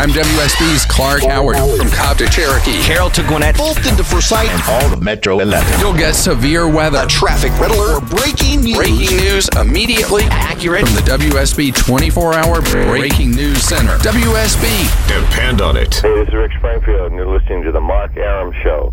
I'm WSB's Clark Howard. From Cobb to Cherokee, Carroll to Gwinnett, Fulton to Forsyth, and all of Metro 11. You'll get severe weather, a traffic red alert, or breaking news. Breaking news immediately accurate from the WSB 24-hour Breaking News Center. WSB. Depend on it. Hey, this is Rick Springfield, and you're listening to The Mark Aram Show.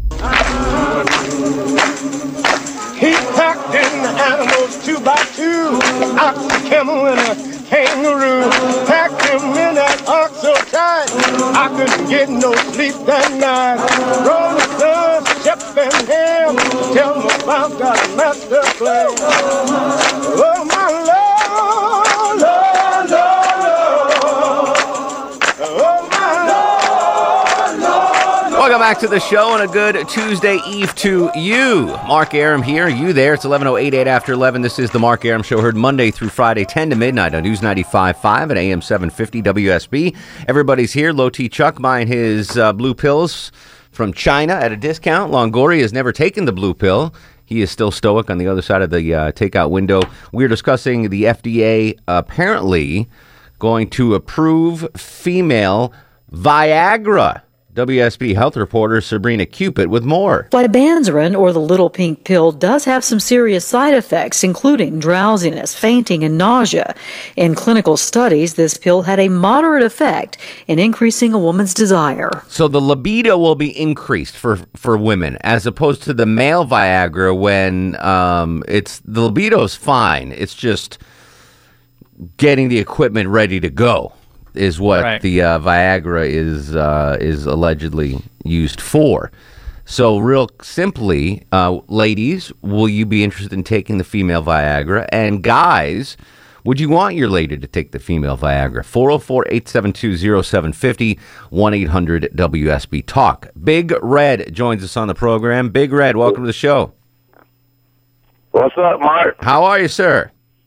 He packed in the animals 2 by 2, ox, a camel, and a kangaroo. Packed him in that ox so tight, I couldn't get no sleep that night. Rolling Stones, Shep and Ham, tell them about that master plan. Oh, my Lord, Lord, Lord, Lord. Oh, my Lord, Lord, Lord. Welcome back to the show and a good Tuesday Eve to you. Mark Aram here. You there? It's 11:08 after 11. This is the Mark Aram Show, heard Monday through Friday, 10 to midnight on News 95.5 and AM 750 WSB. Everybody's here. Low T Chuck buying his blue pills from China at a discount. Longoria has never taken the blue pill. He is still stoic on the other side of the takeout window. We're discussing the FDA apparently going to approve female Viagra. WSB health reporter Sabrina Cupid with more. Flibanserin, or the little pink pill, does have some serious side effects, including drowsiness, fainting, and nausea. In clinical studies, this pill had a moderate effect in increasing a woman's desire. So the libido will be increased for women, as opposed to the male Viagra when the libido's fine. It's just getting the equipment ready to go is what the Viagra is allegedly used for. So real simply, ladies, will you be interested in taking the female Viagra? And guys, would you want your lady to take the female Viagra? 404-872-0750, 1-800-WSB-TALK. Big Red joins us on the program. Big Red, welcome to the show. What's up, Mark? How are you, sir?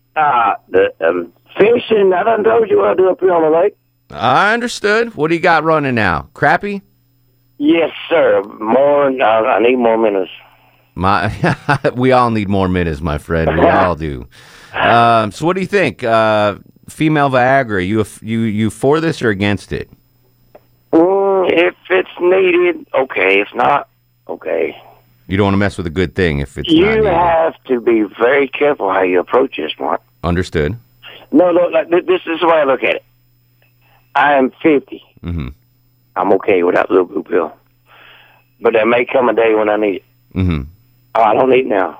Fishing, I done told you what I do up here on the lake. I understood. What do you got running now? Crappie? Yes, sir. More. I need more minnows. We all need more minutes, my friend. We all do. So what do you think? Female Viagra, you for this or against it? If it's needed, okay. If not, okay. You don't want to mess with a good thing if it's not needed. You have to be very careful how you approach this, Mark. Understood. No, this is the way I look at it. I am 50. Mm-hmm. I'm okay without little blue pill. But there may come a day when I need it. Mm-hmm. Oh, I don't need it now.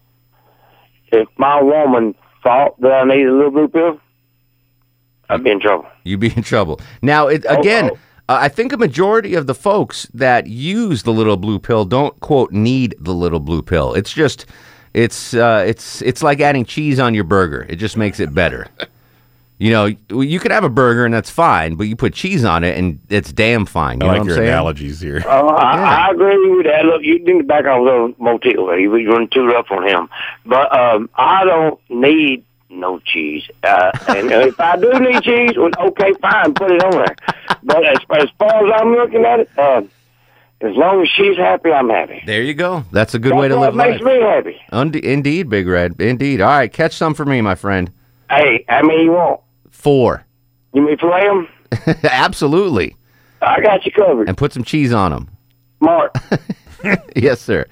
If my woman thought that I needed a little blue pill, I'd be in trouble. You'd be in trouble. Now, I think a majority of the folks that use the little blue pill don't, quote, need the little blue pill. It's just, it's like adding cheese on your burger. It just makes it better. You know, you could have a burger and that's fine, but you put cheese on it and it's damn fine. You know like what your I'm saying? analogies here. I agree with that. Look, you need to back on a little motel. You run too rough on him. But I don't need no cheese. And if I do need cheese, well, okay, fine, put it on there. But as far as I'm looking at it, as long as she's happy, I'm happy. There you go. That's a good way to live life. That makes me happy. Indeed, Big Red. Indeed. All right, catch some for me, my friend. Hey, how many you want? 4. You mean fillet them? Absolutely. I got you covered. And put some cheese on them. Mark. Yes, sir.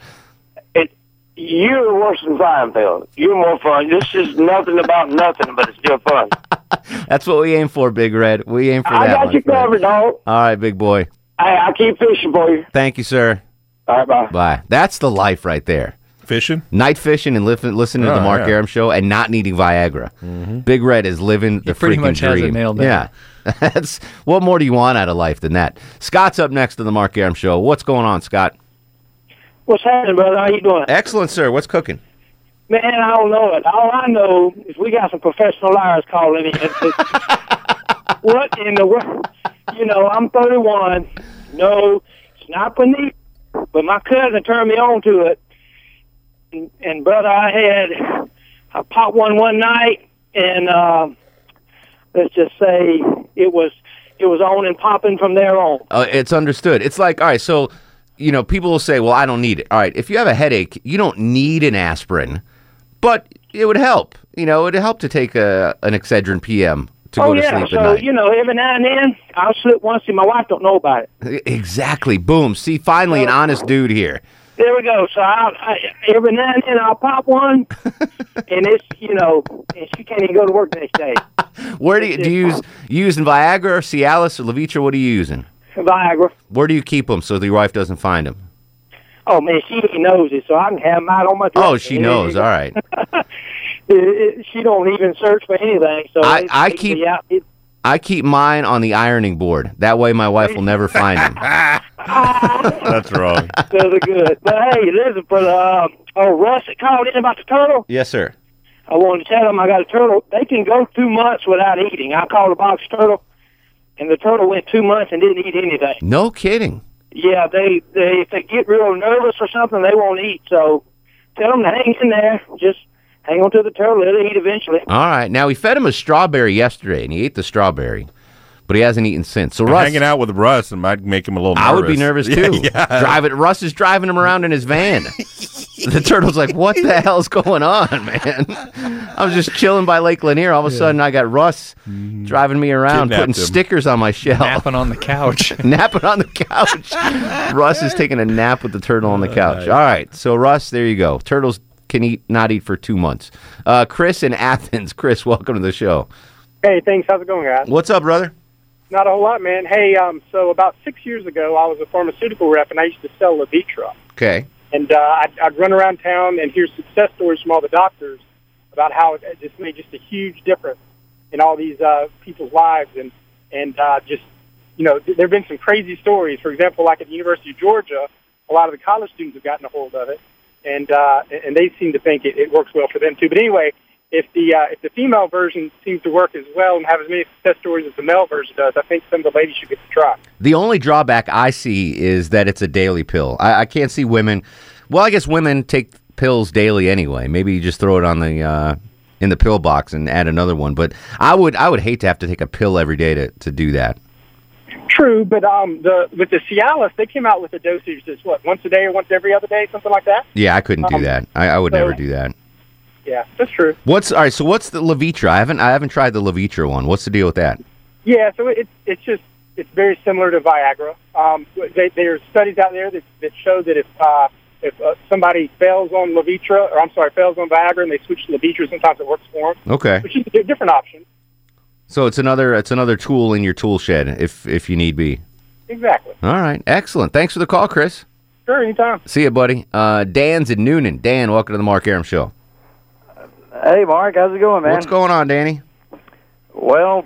You're worse than Seinfeld. You're more fun. This is nothing about nothing, but it's still fun. That's what we aim for, Big Red. We aim for that. I got you covered, dog. All right, big boy. Hey, I'll keep fishing for you. Thank you, sir. All right, bye. Bye. That's the life right there. Fishing? Night fishing and listening to the Mark Aram Show and not needing Viagra. Mm-hmm. Big Red is living the pretty freaking much dream. has it nailed down. Yeah. What more do you want out of life than that? Scott's up next to the Mark Aram Show. What's going on, Scott? What's happening, brother? How you doing? Excellent, sir. What's cooking? Man, I don't know it. All I know is we got some professional liars calling in. What in the world? You know, I'm 31. No, it's not for me. But my cousin turned me on to it. And brother, I popped one night, and let's just say it was on and popping from there on. It's understood. It's like, all right, so, you know, people will say, well, I don't need it. All right, if you have a headache, you don't need an aspirin, but it would help. You know, it would help to take an Excedrin PM to go to yeah. sleep So, at night. every now and then, I'll slip once and my wife don't know about it. Exactly. Boom. See, finally an honest dude here. There we go. So every now and then I'll pop one, and it's, and she can't even go to work the next day. Where do you using Viagra or Cialis or Levitra? What are you using? Viagra. Where do you keep them so that your wife doesn't find them? Oh, man, she knows it, so I can have them out on my dresser. Oh, she knows. All right. She don't even search for anything. So I keep mine on the ironing board. That way my wife will never find them. That's wrong. Those are good. But, hey, listen, for Russ that called in about the turtle, Yes, sir. I wanted to tell them I got a turtle. They can go 2 months without eating. I caught a box turtle, and the turtle went 2 months and didn't eat anything. No kidding. Yeah, they if they get real nervous or something, they won't eat. So tell them to hang in there. Just hang on to the turtle. It'll eat eventually. All right. Now, we fed him a strawberry yesterday, and he ate the strawberry, but he hasn't eaten since. So Russ, hanging out with Russ and might make him a little nervous. I would be nervous, too. Yeah. Russ is driving him around in his van. The turtle's like, what the hell's going on, man? I was just chilling by Lake Lanier. All of a sudden, I got Russ driving me around, Kidnapped putting him. stickers on my shelf. Napping on the couch. Napping on the couch. Russ is taking a nap with the turtle on the couch. All right. So, Russ, there you go. Turtles can not eat for 2 months. Chris in Athens. Chris, welcome to the show. Hey, thanks. How's it going, guys? What's up, brother? Not a whole lot, man. Hey, so about 6 years ago, I was a pharmaceutical rep, and I used to sell Levitra. Okay. And I'd run around town and hear success stories from all the doctors about how it just made just a huge difference in all these people's lives. And just, there have been some crazy stories. For example, like at the University of Georgia, a lot of the college students have gotten a hold of it, and they seem to think it works well for them, too. But anyway, if the female version seems to work as well and have as many success stories as the male version does, I think some of the ladies should get to try. The only drawback I see is that it's a daily pill. I can't see women. Well, I guess women take pills daily anyway. Maybe you just throw it on the in the pill box and add another one. But I would hate to have to take a pill every day to do that. True, but with the Cialis, they came out with a dosage that's once a day or once every other day, something like that. Yeah, I couldn't do that. I would never do that. Yeah, that's true. What's the Levitra? I haven't tried the Levitra one. What's the deal with that? Yeah, so it's very similar to Viagra. There's studies out there that show that if somebody fails on Viagra and they switch to Levitra, sometimes it works for them. Okay. Which is a different option. So it's another tool in your tool shed if you need be. Exactly. All right, excellent. Thanks for the call, Chris. Sure, anytime. See you, buddy. Dan's in Noonan. Dan, welcome to the Mark Arum Show. Hey, Mark, how's it going, man? What's going on, Danny? Well,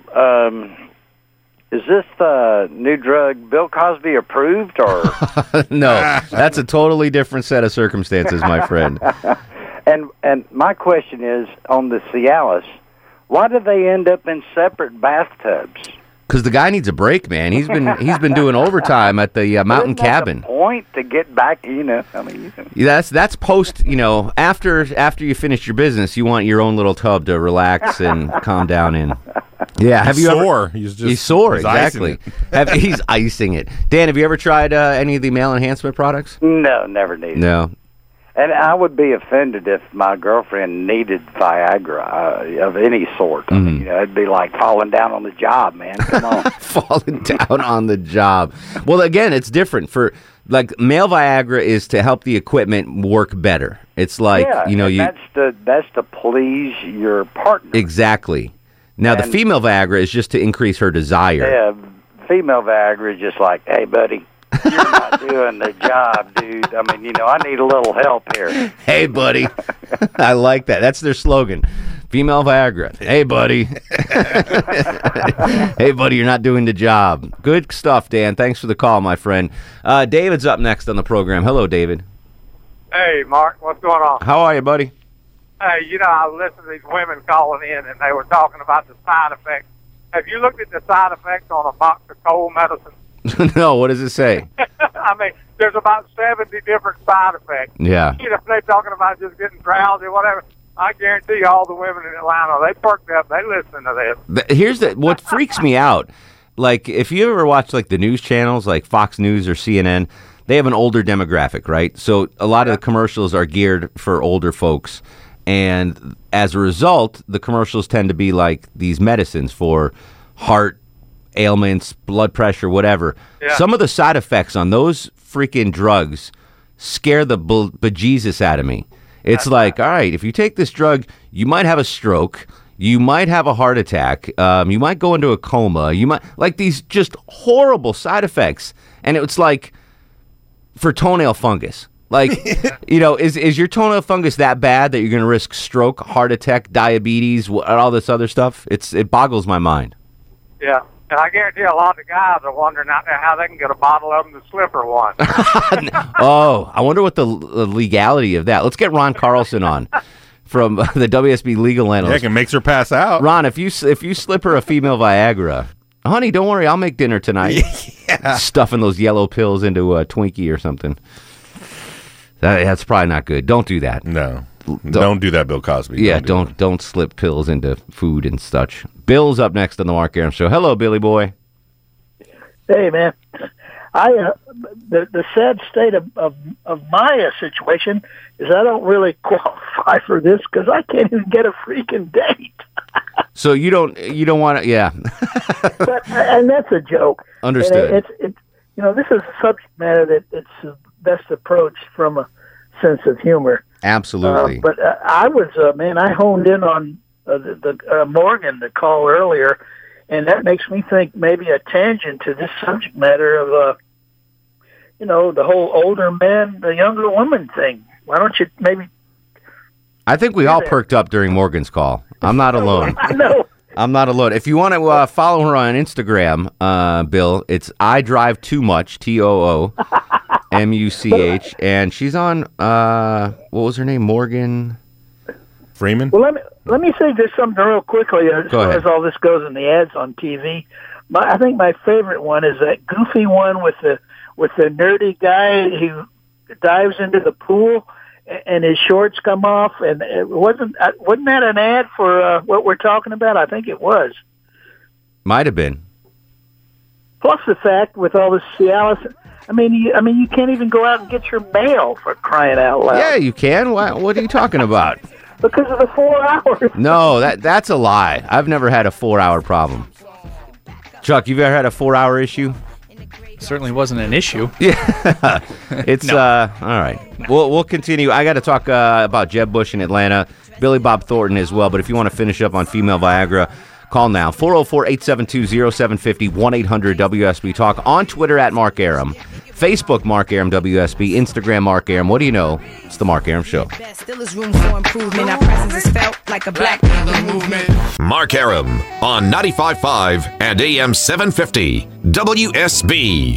is this new drug Bill Cosby approved, or? No, that's a totally different set of circumstances, my friend. And my question is, on the Cialis, why do they end up in separate bathtubs? Because the guy needs a break, man. He's been doing overtime at the mountain cabin. The point to get back, That's post. After you finish your business, you want your own little tub to relax and calm down in. Yeah, have you sore. ever? He's sore. Exactly. He's icing it. Dan, have you ever tried any of the male enhancement products? No, never needed. No. And I would be offended if my girlfriend needed Viagra of any sort. I mean, it'd be like falling down on the job, man. Come on. Falling down on the job. Well, again, it's different. For male Viagra is to help the equipment work better. It's like that's to please your partner. Exactly. Now, the female Viagra is just to increase her desire. Yeah, female Viagra is just like, hey, buddy. You're not doing the job, dude. I mean, I need a little help here. Hey, buddy. I like that. That's their slogan. Female Viagra. Hey, buddy. Hey, buddy, you're not doing the job. Good stuff, Dan. Thanks for the call, my friend. David's up next on the program. Hello, David. Hey, Mark. What's going on? How are you, buddy? Hey, I listened to these women calling in, and they were talking about the side effects. Have you looked at the side effects on a box of cold medicine? No, what does it say? I mean, there's about 70 different side effects. Yeah. If they're talking about just getting drowsy or whatever, I guarantee you all the women in Atlanta, they perked up, they listen to this. Here's what freaks me out. Like, if you ever watch, the news channels, like Fox News or CNN, they have an older demographic, right? So a lot of the commercials are geared for older folks. And as a result, the commercials tend to be like these medicines for heart ailments, blood pressure, whatever. Yeah. Some of the side effects on those freaking drugs scare the bejesus out of me. It's like, all right, if you take this drug, you might have a stroke, you might have a heart attack, you might go into a coma, you might, like, these just horrible side effects. And it's like for toenail fungus. Like, is your toenail fungus that bad that you're going to risk stroke, heart attack, diabetes, all this other stuff? It boggles my mind. Yeah. And I guarantee a lot of the guys are wondering out there how they can get a bottle of them to slipper one. Oh, I wonder what the legality of that. Let's get Ron Carlson on from the WSB Legal Analyst. Heck, it makes her pass out. Ron, if you slip her a female Viagra, honey, don't worry, I'll make dinner tonight. Yeah. Stuffing those yellow pills into a Twinkie or something. That's probably not good. Don't do that. No. Don't do that, Bill Cosby. Yeah, don't slip pills into food and such. Bill's up next on the Mark Arum Show. Hello, Billy boy. Hey, man. The sad state of my situation is I don't really qualify for this because I can't even get a freaking date. So you don't want to, yeah. and that's a joke. Understood. And this is a subject matter that it's best approached from a sense of humor. Absolutely. But I was, I honed in on the Morgan, the call earlier, and that makes me think maybe a tangent to this subject matter of, the whole older man, the younger woman thing. Why don't you maybe... I think we all perked up during Morgan's call. I'm not alone. I know. I'm not alone. If you want to follow her on Instagram, Bill, it's I Drive Too Much, TOOMUCH, and she's on, what was her name, Morgan Freeman? Well, let me say just something real quickly as far as all this goes in the ads on TV. I think my favorite one is that goofy one with the nerdy guy who dives into the pool and his shorts come off, and it wasn't that an ad for what we're talking about? I think it was. Might have been. Plus the fact with all this Cialis, you can't even go out and get your mail, for crying out loud. Yeah, you can. What are you talking about? Because of the 4 hours. No, that's a lie. I've never had a 4-hour problem. Chuck, you've ever had a 4-hour issue? Certainly wasn't an issue. Yeah, it's all right. We'll continue. I got to talk about Jeb Bush in Atlanta, Billy Bob Thornton as well. But if you want to finish up on female Viagra, call now 404-872-0750 1-800-WSB Talk on Twitter at Mark Arum, Facebook Mark Arum WSB, Instagram Mark Arum. What do you know? It's the Mark Arum Show. Still is room for improvement. Our presence is felt like a black movement. Mark Arum on 95.5 and AM 750 WSB.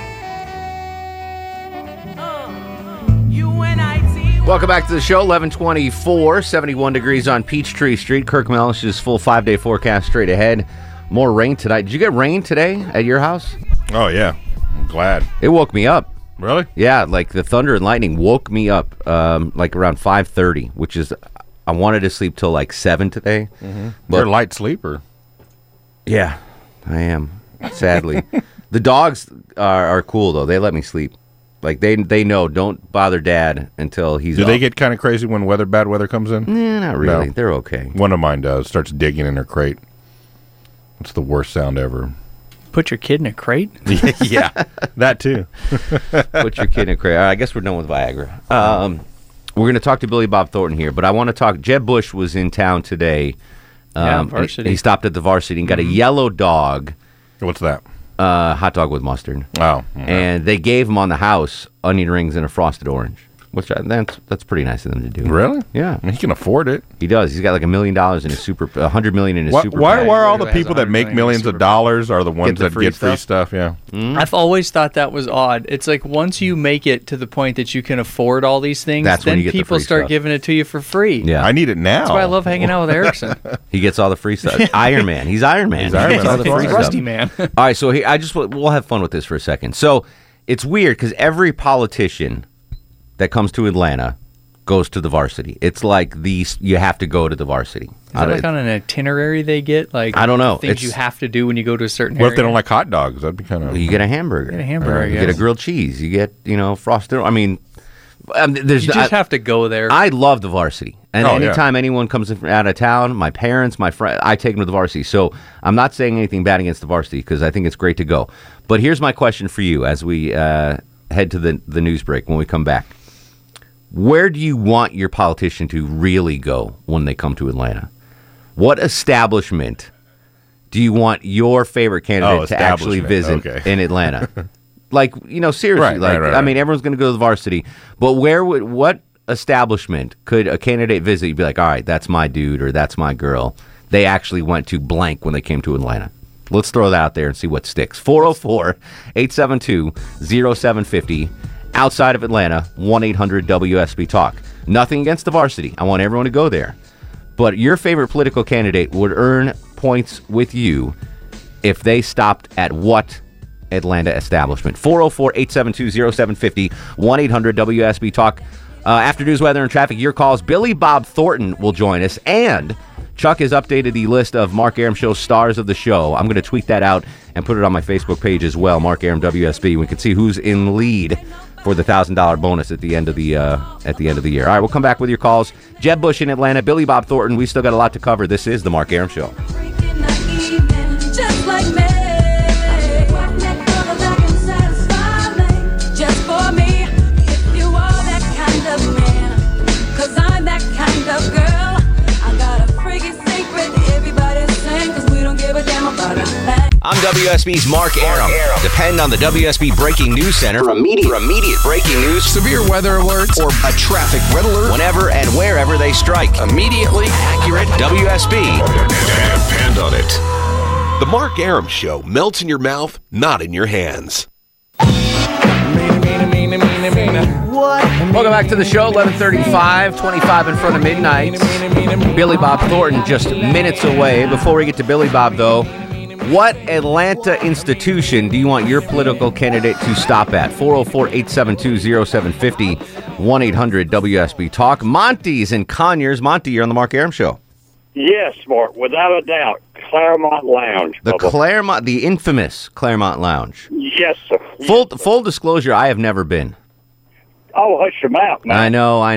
Welcome back to the show. 1124, 71 degrees on Peachtree Street. Kirk Mellish's full 5-day forecast straight ahead. More rain tonight. Did you get rain today at your house? Oh, yeah. I'm glad. It woke me up. Really? Yeah, like the thunder and lightning woke me up like around 5:30, which is, I wanted to sleep till like 7 today. Mm-hmm. But you're a light sleeper. Yeah, I am, sadly. The dogs are cool, though. They let me sleep. Like, they know, don't bother Dad until he's Do they get kind of crazy when bad weather comes in? Nah, not really. No. They're okay. One of mine does. Starts digging in her crate. It's the worst sound ever. Put your kid in a crate? Yeah, that too. Put your kid in a crate. All right, I guess we're done with Viagra. We're going to talk to Billy Bob Thornton here, but I want to talk. Jeb Bush was in town today. Varsity. He stopped at the Varsity and got a yellow dog. What's that? Hot dog with mustard. Oh. And they gave him on the house onion rings and a frosted orange, which that's pretty nice of them to do. Really? Yeah. I mean, he can afford it. He does. He's got like $1 million in his $100 million in his super. Why PAC. are all the people that make millions of dollars are the ones that get free stuff? Yeah. I've always thought that was odd. It's like once you make it to the point that you can afford all these things, That's when then you get the people free start stuff. giving it to you for free. Yeah. I need it now. That's why I love hanging out with Erickson. He gets all the free stuff. Iron Man. He's Iron Man. He's Iron He gets Man. all the free stuff. Rusty Man. All right, so we'll have fun with this for a second. So it's weird because every politician that comes to Atlanta goes to the Varsity. It's like you have to go to the Varsity. Is that like on an itinerary they get? Like I don't know. Things you have to do when you go to a certain What area? if they don't like hot dogs? That'd be kind of... You get a hamburger. Get a hamburger, You get a grilled cheese. You get, frosted... I mean, You just have to go there. I love the varsity. And anytime anyone comes out of town, my parents, my friend, I take them to the varsity. So I'm not saying anything bad against the varsity because I think it's great to go. But here's my question for you as we head to the news break when we come back. Where do you want your politician to really go when they come to Atlanta? What establishment do you want your favorite candidate to actually visit in Atlanta? Like, seriously. Right. I mean, everyone's going to go to the varsity. But what establishment could a candidate visit? You'd be like, all right, that's my dude or that's my girl. They actually went to blank when they came to Atlanta. Let's throw that out there and see what sticks. 404-872-0750. Outside of Atlanta, 1-800-WSB-TALK. Nothing against the varsity. I want everyone to go there. But your favorite political candidate would earn points with you if they stopped at what Atlanta establishment? 404-872-0750, 1-800-WSB-TALK. After news, weather, and traffic, your calls. Billy Bob Thornton will join us, and Chuck has updated the list of Mark Arum Show stars of the show. I'm going to tweet that out and put it on my Facebook page as well, Mark Arum WSB. We can see who's in lead for the $1,000 bonus at the end of the year. All right, we'll come back with your calls. Jeb Bush in Atlanta, Billy Bob Thornton. We still got a lot to cover. This is the Mark Arum Show. Just like me. Just for me, if you are that kind of man, 'cause I'm that kind of girl. I got a freaky secret everybody's saying, 'cause we don't give a damn about a thing. I'm WSB's Mark Arum. Depend on the WSB Breaking News Center for immediate breaking news, severe weather alerts, or a traffic red alert. whenever and wherever they strike. Immediately accurate WSB. Depend on it. The Mark Arum Show melts in your mouth, not in your hands. Welcome back to the show, 11:35, 25 in front of midnight. Billy Bob Thornton just minutes away. Before we get to Billy Bob, though, what Atlanta institution do you want your political candidate to stop at? 404-872-0750, 1-800-WSB-TALK. Monty's in Conyers. Monty, you're on the Mark Arum Show. Yes, Mark, without a doubt. Claremont Lounge. The infamous Claremont Lounge. Yes, sir. Full disclosure, I have never been. Oh, hush your mouth, man. I know. I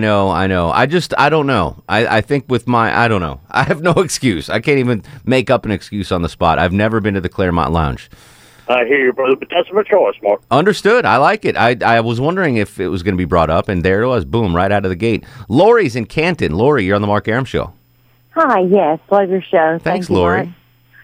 don't know. I think I don't know. I have no excuse. I can't even make up an excuse on the spot. I've never been to the Claremont Lounge. I hear you, brother, but that's my choice, Mark. Understood. I like it. I was wondering if it was going to be brought up, and there it was. Boom, right out of the gate. Lori's in Canton. Lori, you're on the Mark Arum Show. Hi, yes, love your show. Thanks, Lori. Mark.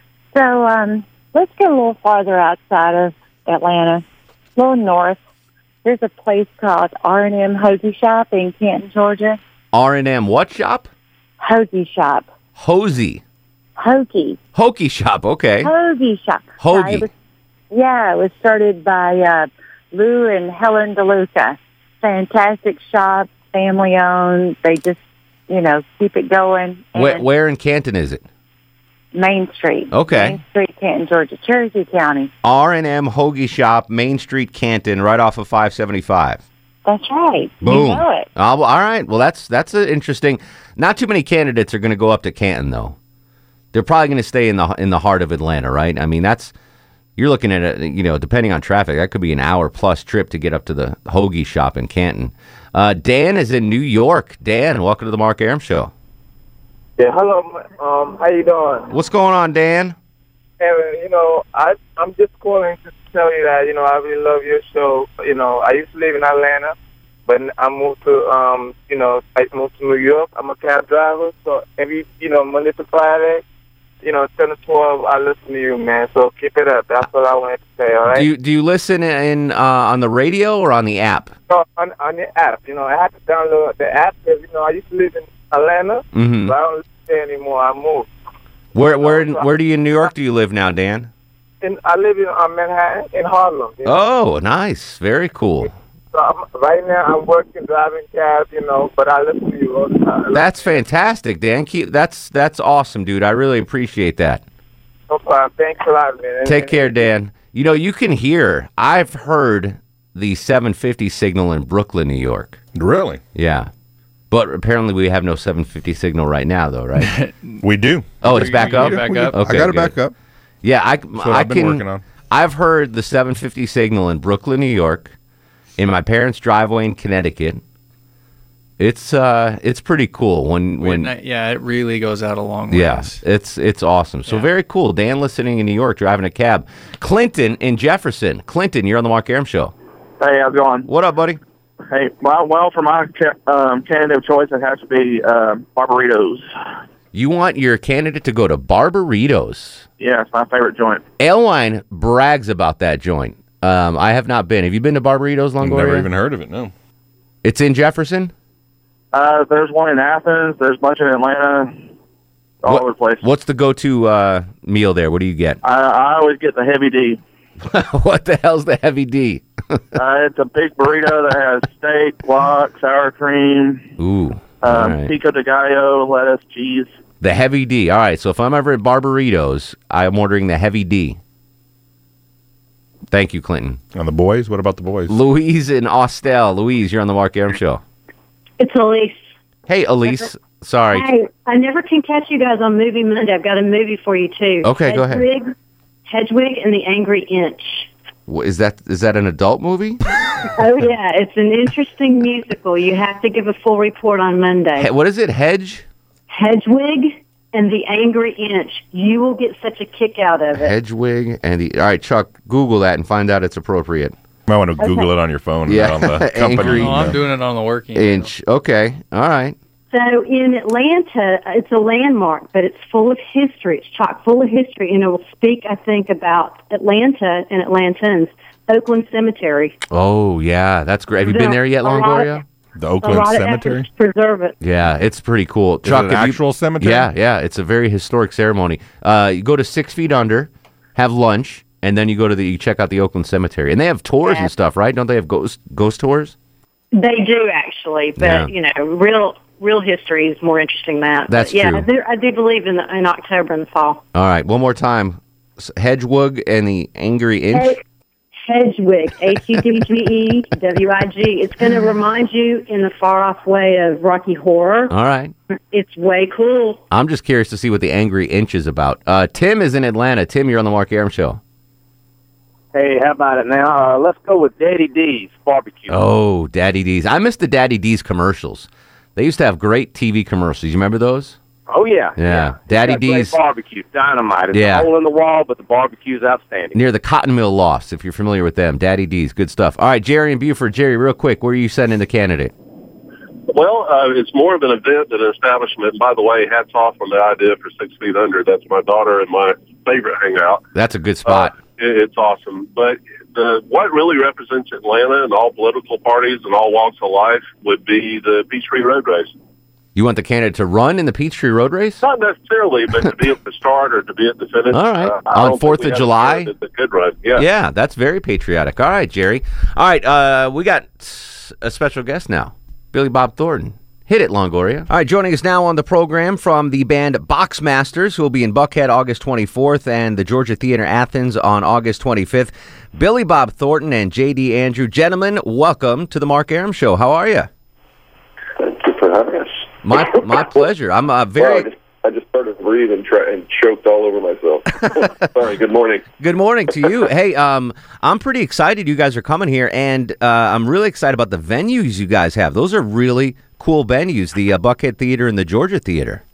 So let's get a little farther outside of Atlanta, a little north. There's a place called R&M Hoagie Shop in Canton, Georgia. R&M what shop? Hoagie Shop. Hosey. Hoagie. Hoagie Shop, okay. Hoagie Shop. Hoagie. It was started by Lou and Helen DeLuca. Fantastic shop, family owned. They just, keep it going. Where in Canton is it? Main Street. Okay. Main Street, Canton, Georgia, Cherokee County. R&M Hoagie Shop, Main Street, Canton, right off of 575. That's right. Boom. You know it. All right. Well, that's an interesting. Not too many candidates are going to go up to Canton, though. They're probably going to stay in the heart of Atlanta, right? I mean, you're looking at it. Depending on traffic, that could be an hour-plus trip to get up to the Hoagie Shop in Canton. Dan is in New York. Dan, welcome to the Mark Arum Show. Yeah, hello. How you doing? What's going on, Dan? And I'm just calling to tell you that I really love your show. I used to live in Atlanta, but I moved to I moved to New York. I'm a cab driver, so every Monday to Friday, 10 to 12, I listen to you, man. So keep it up. That's what I wanted to say. All right. Do you listen in on the radio or on the app? No, on the app. I had to download the app because I used to live in Atlanta, Mm-hmm. but I don't live there anymore. I moved. Where do you in New York do you live now, Dan? I live in Manhattan, in Harlem. Oh, nice. Very cool. So right now I'm working, driving cabs, but I listen to you all the time. That's fantastic, Dan. That's awesome, dude. I really appreciate that. No problem. Thanks a lot, man. Take care, Dan. You can hear. I've heard the 750 signal in Brooklyn, New York. Really? Yeah. But apparently we have no 750 signal right now, though, right? We do. Oh, it's back up? Okay, I got it back up. Yeah, That's what I've been working on. I've heard the 750 signal in Brooklyn, New York, in my parents' driveway in Connecticut, It's pretty cool when yeah, it really goes out a long way. Yeah, it's awesome. So very cool. Dan listening in New York, driving a cab. Clinton in Jefferson. Clinton, you're on the Mark Arum Show. Hey, how's it going? What up, buddy? Hey, well, for my candidate of choice, it has to be Barbaritos. You want your candidate to go to Barbaritos? Yeah, it's my favorite joint. Alewine brags about that joint. I have not been. Have you been to Barbaritos, Longoria? Never even heard of it, no. It's in Jefferson? There's one in Athens. There's a bunch in Atlanta. All over the place. What's the go-to meal there? What do you get? I always get the Heavy D. What the hell's the Heavy D? It's a big burrito that has steak, guac, sour cream, Ooh. All right. pico de gallo, lettuce, cheese. The Heavy D. All right, so if I'm ever at Barbaritos, I'm ordering the Heavy D. Thank you, Clinton. And the boys? What about the boys? Louise in Austell. Louise, you're on the Mark Arum Show. It's Elise. Hey, Elise. Sorry. Hey, I never can catch you guys on Movie Monday. I've got a movie for you, too. Okay, go ahead. Hedwig and the Angry Inch. Is that an adult movie? Oh, yeah. It's an interesting musical. You have to give a full report on Monday. What is it, Hedwig and the Angry Inch. You will get such a kick out of it. Hedwig and the... All right, Chuck, Google that and find out it's appropriate. You might want to Google it on your phone. Yeah. And not on the company. I'm doing it on the work email. Inch. Okay. All right. So in Atlanta, it's a landmark, but it's full of history. It's chock full of history, and it will speak, I think, about Atlanta and Atlantans. Oakland Cemetery. Oh, yeah. That's great. Have you been there yet, Longoria? The Oakland Cemetery? Preserve it. Yeah, it's pretty cool. Is it an actual cemetery? Yeah. It's a very historic ceremony. You go to 6 Feet Under, have lunch, and then you check out the Oakland Cemetery. And they have tours and stuff, right? Don't they have ghost tours? They do, actually. But, real history is more interesting than that. That's true. I do believe in October and the fall. All right, one more time. Hedwig and the Angry Inch. Hedwig, Hedgewig. It's going to remind you in the far-off way of Rocky Horror. All right. It's way cool. I'm just curious to see what the Angry Inch is about. Tim is in Atlanta. Tim, you're on the Mark Arum Show. Hey, how about it now? Let's go with Daddy D's barbecue. Oh, Daddy D's. I miss the Daddy D's commercials. They used to have great TV commercials. You remember those? Oh, yeah. Yeah. Daddy D's. Barbecue, dynamite. It's a hole in the wall, but the barbecue's outstanding. Near the Cotton Mill Lofts, if you're familiar with them. Daddy D's. Good stuff. All right, Jerry in Buford. Jerry, real quick, where are you sending the candidate? Well, it's more of an event than an establishment. By the way, hats off on the idea for 6 Feet Under. That's my daughter and my favorite hangout. That's a good spot. It's awesome. But what really represents Atlanta and all political parties and all walks of life would be the Peachtree Road Race. You want the candidate to run in the Peachtree Road Race? Not necessarily, but to be at the start or to be at the finish. All right. On 4th of July? It's a good run, yeah. Yeah, that's very patriotic. All right, Jerry. All right, we got a special guest now, Billy Bob Thornton. Hit it, Longoria. All right, joining us now on the program from the band Boxmasters, who will be in Buckhead August 24th and the Georgia Theater Athens on August 25th, Billy Bob Thornton and J.D. Andrew. Gentlemen, welcome to the Mark Arum Show. How are you? Thank you for having us. My pleasure. I'm very... Well, I just started to breathe and choked all over myself. Sorry, good morning. Good morning to you. Hey, I'm pretty excited you guys are coming here, and I'm really excited about the venues you guys have. Those are really cool venues, the Buckhead Theater and the Georgia Theater.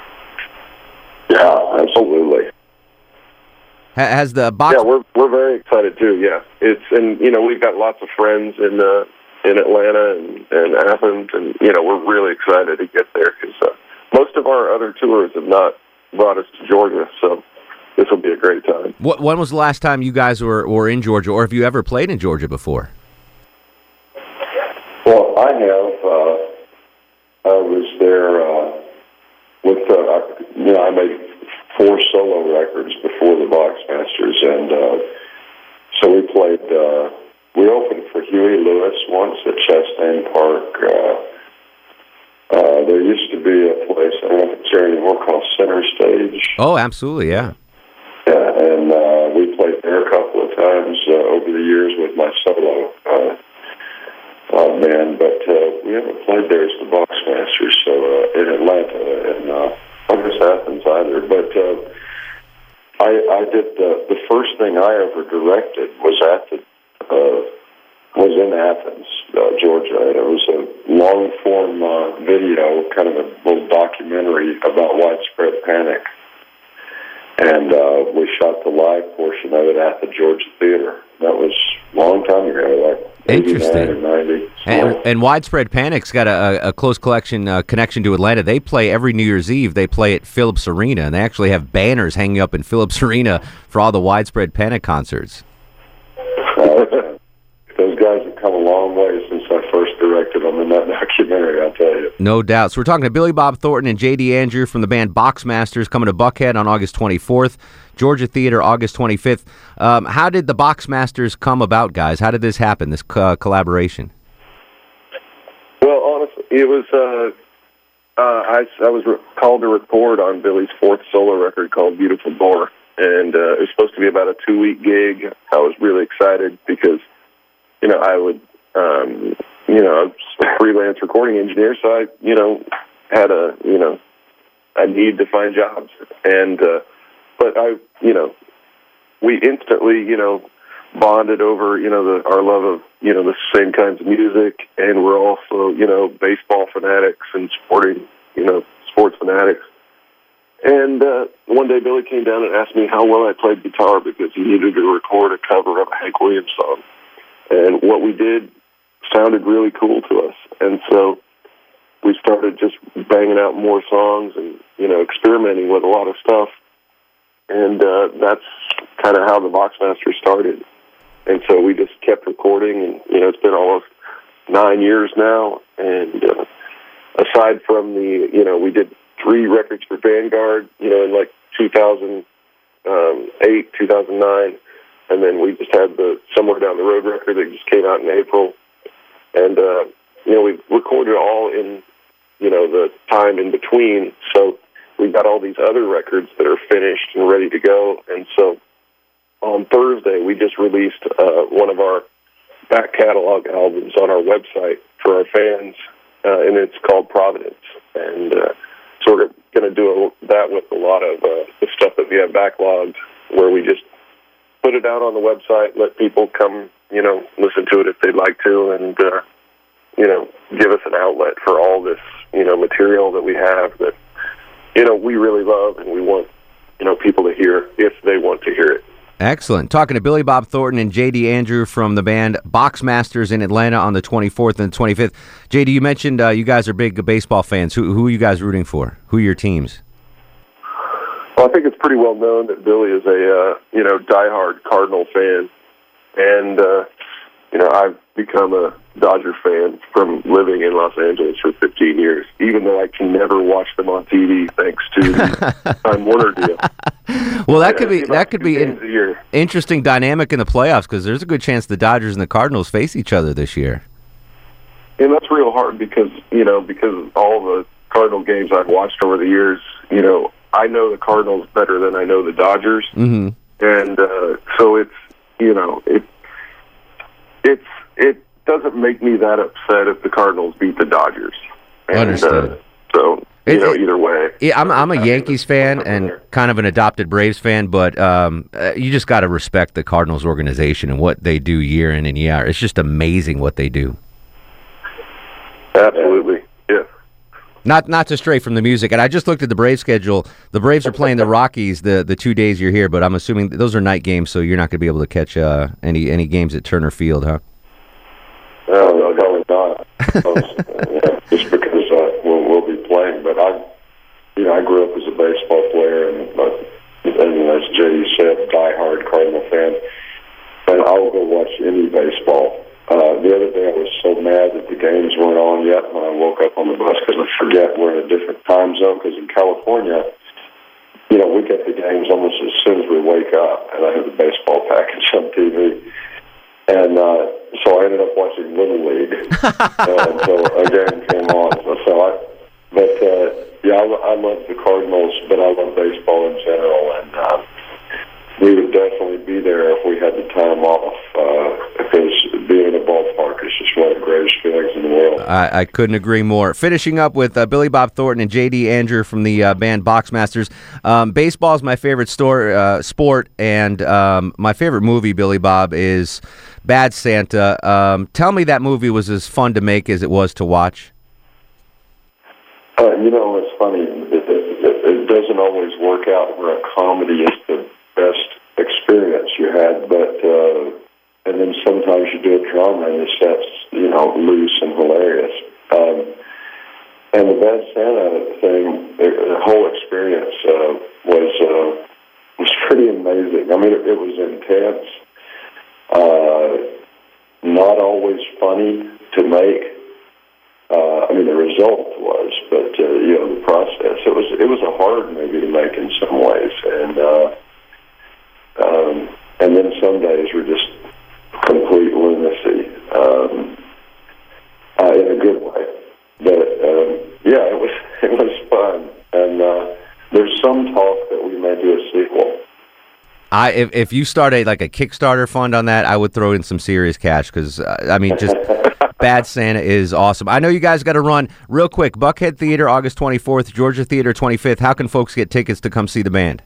Yeah, absolutely. Has the box... Yeah, we're very excited too. Yeah, and we've got lots of friends in Atlanta and Athens, and we're really excited to get there because most of our other tours have not brought us to Georgia, so this will be a great time. When was the last time you guys were in Georgia, or have you ever played in Georgia before? Well, I have. I was there with I made 4 solo records before the Boxmasters, and so we played. We opened for Huey Lewis once at Chastain Park. There used to be a place, I don't know if it's there anymore, called Center Stage. Oh, absolutely, yeah. Yeah, and we played there a couple of times over the years with my solo band, but we haven't played there as the Boxmasters, so in Atlanta, and I guess Athens either. But I did the first thing I ever directed was in Athens. Georgia. And it was a long-form video, kind of a little documentary about widespread panic. And we shot the live portion of it at the Georgia Theater. That was a long time ago, like 89 or 90. And Widespread Panic's got a close connection to Atlanta. They play every New Year's Eve. They play at Phillips Arena, and they actually have banners hanging up in Phillips Arena for all the Widespread Panic concerts. Those guys have come a long way since I first directed them in that documentary, I'll tell you. No doubt. So we're talking to Billy Bob Thornton and J.D. Andrew from the band Boxmasters, coming to Buckhead on August 24th, Georgia Theater August 25th. How did the Boxmasters come about, guys? How did this happen, this collaboration? Well, honestly, it was I was called to record on Billy's fourth solo record called Beautiful Door, and it was supposed to be about a 2-week gig. I was really excited because I would, I was a freelance recording engineer, so I, had a need to find jobs. And, but we instantly, bonded over, our love of, the same kinds of music. And we're also, baseball fanatics and sports fanatics. And one day Billy came down and asked me how well I played guitar because he needed to record a cover of a Hank Williams song. And what we did sounded really cool to us. And so we started just banging out more songs and, experimenting with a lot of stuff. And that's kind of how the Boxmasters started. And so we just kept recording, and, it's been almost 9 years now. And aside from we did 3 records for Vanguard, in like 2008, 2009. And then we just had the Somewhere Down the Road record that just came out in April. And, we recorded all in, the time in between. So we've got all these other records that are finished and ready to go. And so on Thursday, we just released one of our back catalog albums on our website for our fans, and it's called Providence. And so we're going to do that with a lot of the stuff that we have backlogged, where we just put it out on the website, let people come, listen to it if they'd like to, and, give us an outlet for all this, material that we have that, we really love and we want, people to hear if they want to hear it. Excellent. Talking to Billy Bob Thornton and J.D. Andrew from the band Boxmasters in Atlanta on the 24th and 25th. J.D., you mentioned you guys are big baseball fans. Who are you guys rooting for? Who are your teams? Well, I think it's pretty well known that Billy is a, diehard Cardinal fan. And, I've become a Dodger fan from living in Los Angeles for 15 years, even though I can never watch them on TV thanks to the Time Warner deal. Well, that could be an interesting dynamic in the playoffs, because there's a good chance the Dodgers and the Cardinals face each other this year. And that's real hard because of all the Cardinal games I've watched over the years, I know the Cardinals better than I know the Dodgers. Mm-hmm. And so it's, it doesn't make me that upset if the Cardinals beat the Dodgers. And, Understood. Either way. Yeah, I'm a Yankees fan and kind of an adopted Braves fan, but you just got to respect the Cardinals organization and what they do year in and year out. It's just amazing what they do. Absolutely, yeah. Not to stray from the music, and I just looked at the Braves schedule. The Braves are playing the Rockies the 2 days you're here, but I'm assuming those are night games, so you're not going to be able to catch any games at Turner Field, huh? No, probably not. Just because we'll be playing. But I grew up as a baseball player, and as Jay said, diehard Cardinal fan. And I'll go watch any baseball. The other day I was so mad that the games weren't on yet when I woke up on the bus, because I forget we're in a different time zone, because in California, we get the games almost as soon as we wake up, and I have the baseball package on TV. And so I ended up watching Little League until a game came on. I love the Cardinals, but I love baseball in general, and we would definitely be there if we had the time off, because being in a ballpark is just one of the greatest feelings in the world. I couldn't agree more. Finishing up with Billy Bob Thornton and J.D. Andrew from the band Boxmasters. Baseball is my favorite sport, and my favorite movie, Billy Bob, is Bad Santa. Tell me that movie was as fun to make as it was to watch. It's funny. It doesn't always work out where a comedy is the best experience you had, but and then sometimes you do a drama and it's loose and hilarious. And the Bad Santa thing, the whole experience was pretty amazing. I mean, it was intense, not always funny to make. The result was, but the process. It was a hard movie to make in some ways, and then some days were just complete lunacy in a good way. But it was fun, and there's some talk that we may do a sequel. If you start a Kickstarter fund on that, I would throw in some serious cash because just Bad Santa is awesome. I know you guys got to run real quick. Buckhead Theater August 24th, Georgia Theater 25th. How can folks get tickets to come see the band?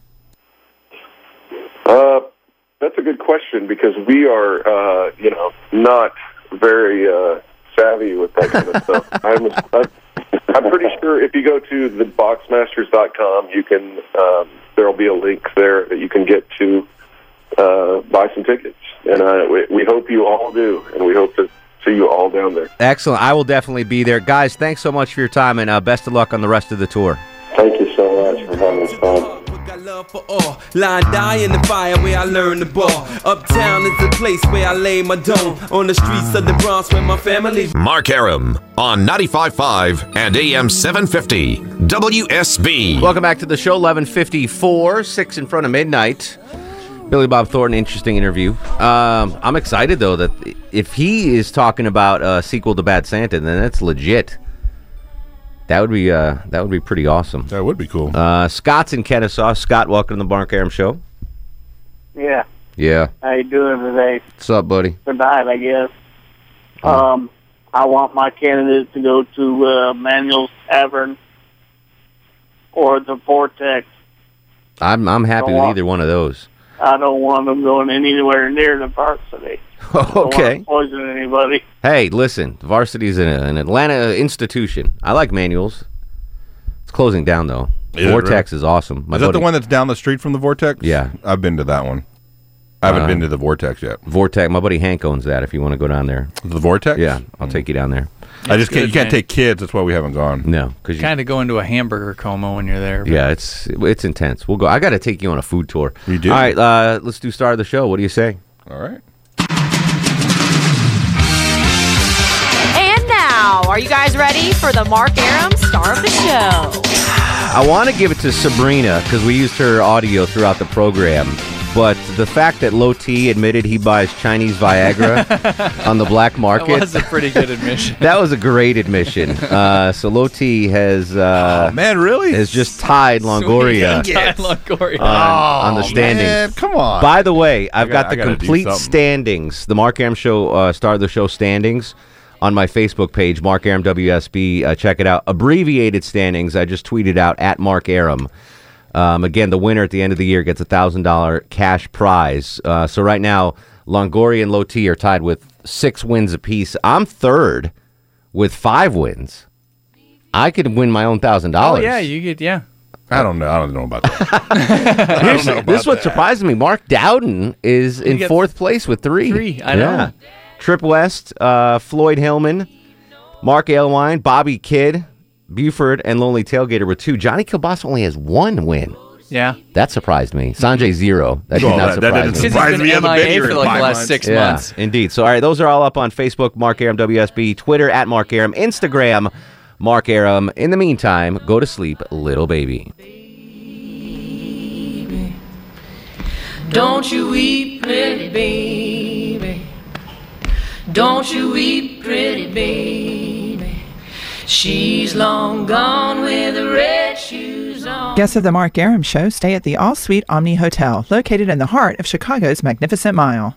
That's a good question because we are not very savvy with that kind of stuff. I'm pretty sure if you go to theboxmasters.com, you can there'll be a link there that you can get to buy some tickets, and we hope you all do, and we hope to see you all down there. Excellent. I will definitely be there. Guys, thanks so much for your time, and best of luck on the rest of the tour. Thank you so much for having us on. For all. Line die in the fire where I learned the ball. Uptown is the place where I lay my dome. On the streets of the Bronx where my family. Mark Arum on 95.5 and AM 750 WSB. Welcome back to the show. 11:54, 6 in front of midnight. Billy Bob Thornton, interesting interview. I'm excited though that if he is talking about a sequel to Bad Santa, then that's legit. That would be pretty awesome. That would be cool. Scott's in Kennesaw. Scott, welcome to the Mark Arum Show. Yeah. Yeah. How you doing today? What's up, buddy? Tonight, I guess. I want my candidate to go to Manuel's Tavern or the Vortex. I'm happy with either one of those. I don't want them going anywhere near the Varsity. Okay. I don't want to poison anybody. Hey, listen, the Varsity's an Atlanta institution. I like Manuel's. It's closing down, though. Vortex is awesome. Is that the one that's down the street from the Vortex? Yeah. I've been to that one. I haven't been to the Vortex yet. Vortex. My buddy Hank owns that if you want to go down there. The Vortex? Yeah, I'll take you down there. You can't take kids. That's why we haven't gone. No. You kind of go into a hamburger coma when you're there. Yeah, it's intense. We'll go. I got to take you on a food tour. You do? All right, let's do Star of the Show. What do you say? All right. And now, are you guys ready for the Mark Arum Star of the Show? I want to give it to Sabrina because we used her audio throughout the program. But the fact that Low T admitted he buys Chinese Viagra on the black market. That was a pretty good admission. That was a great admission. So Low T has has just tied Longoria, on the standings. Man, come on. By the way, I've got the complete standings, the Mark Arum Show Star of the Show standings on my Facebook page, Mark Arum WSB. Check it out. Abbreviated standings. I just tweeted out at Mark Arum. Again, the winner at the end of the year gets a $1,000 cash prize. So right now, Longoria and Low T are tied with 6 wins apiece. I'm third with 5 wins. I could win my own $1,000. Oh, yeah, you get, yeah. I don't know about that. This is what surprises me. Mark Dowden is in 4th place with 3. 3, I know. Trip West, Floyd Hillman, Mark Alewine, Bobby Kidd, Buford, and Lonely Tailgater with 2. Johnny Kilbasa only has 1 win. Yeah. That surprised me. Sanjay 0. That did not surprise me. That didn't surprise me. MIA for like the last 6 months. Indeed. So, all right, those are all up on Facebook, Mark Arum WSB, Twitter, at Mark Arum, Instagram, Mark Arum. In the meantime, go to sleep, little baby. Don't you weep, pretty baby. Don't you weep, pretty baby. She's long gone with the red shoes on. Guests of the Mark Arum Show stay at the All Suite Omni Hotel, located in the heart of Chicago's Magnificent Mile.